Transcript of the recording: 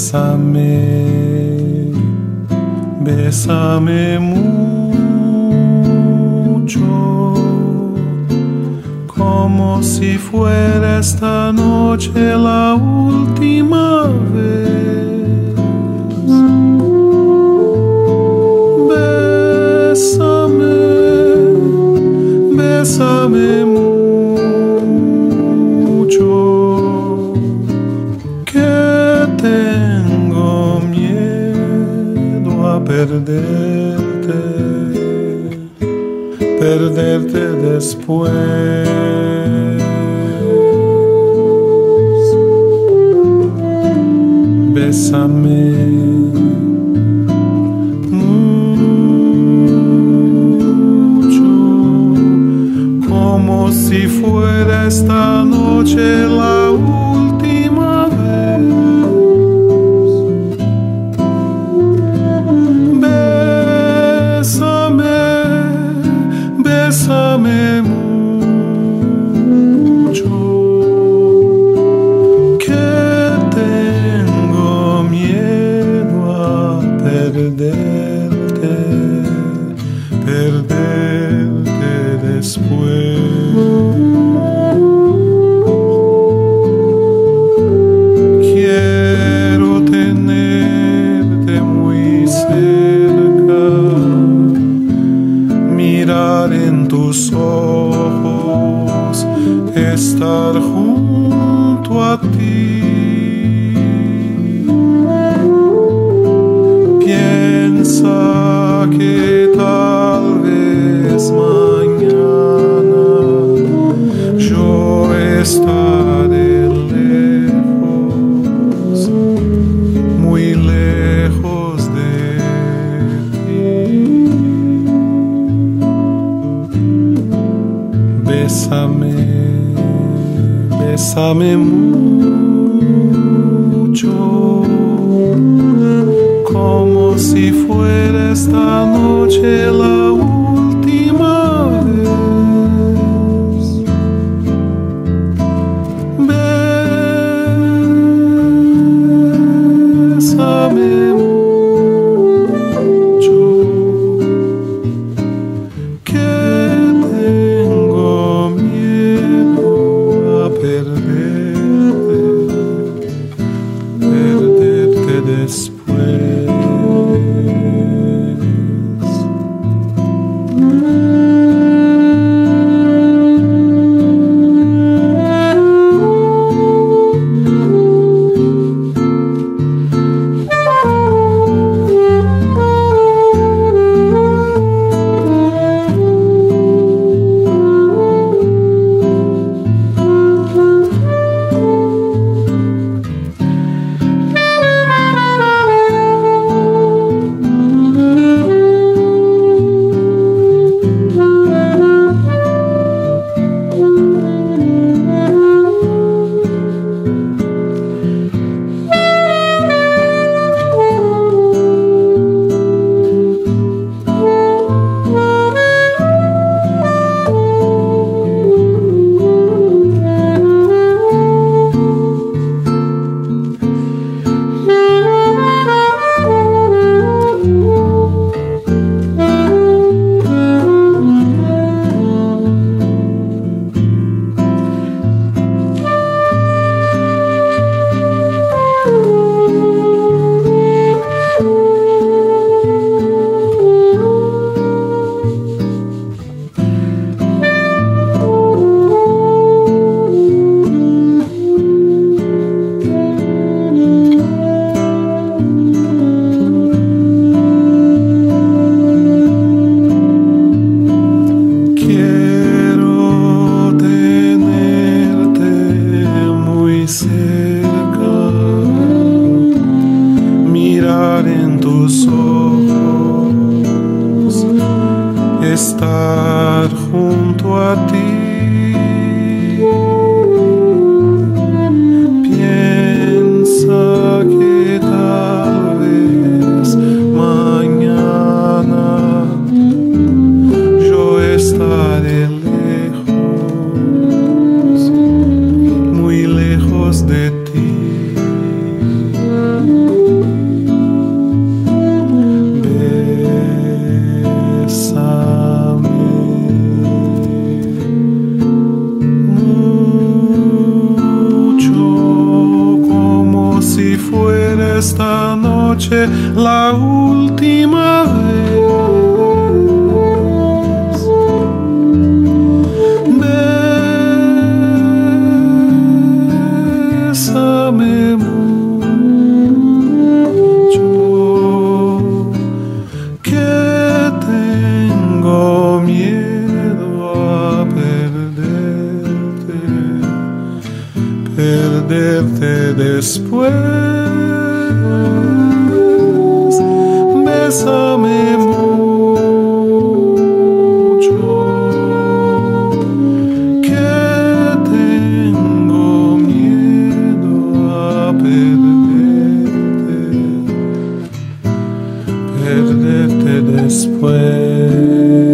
Bésame, bésame mucho, como si fuera esta noche la última vez. Bésame, bésame mucho, que tengo miedo a perderte, perderte después. Bésame mucho, como si fuera esta noche la última vez. Bésame, bésame mucho, que tengo miedo a perderte, perderte después. Quiero tenerte muy cerca, mirar en tus ojos, estar junto a ti. Piensa que tal vez mañana yo estaré lejos, muy lejos de ti. Bésame, bésame mucho, como si fuera esta noche la última vez. Bésame mucho, que tengo miedo a perderte, perderte después. estar junto a ti. Piensa que tal vez mañana yo estaré lejos, muy lejos de ti. noche, la última vez. Bésame mucho, que tengo miedo a perderte después. Bésame mucho, que tengo miedo a perderte después.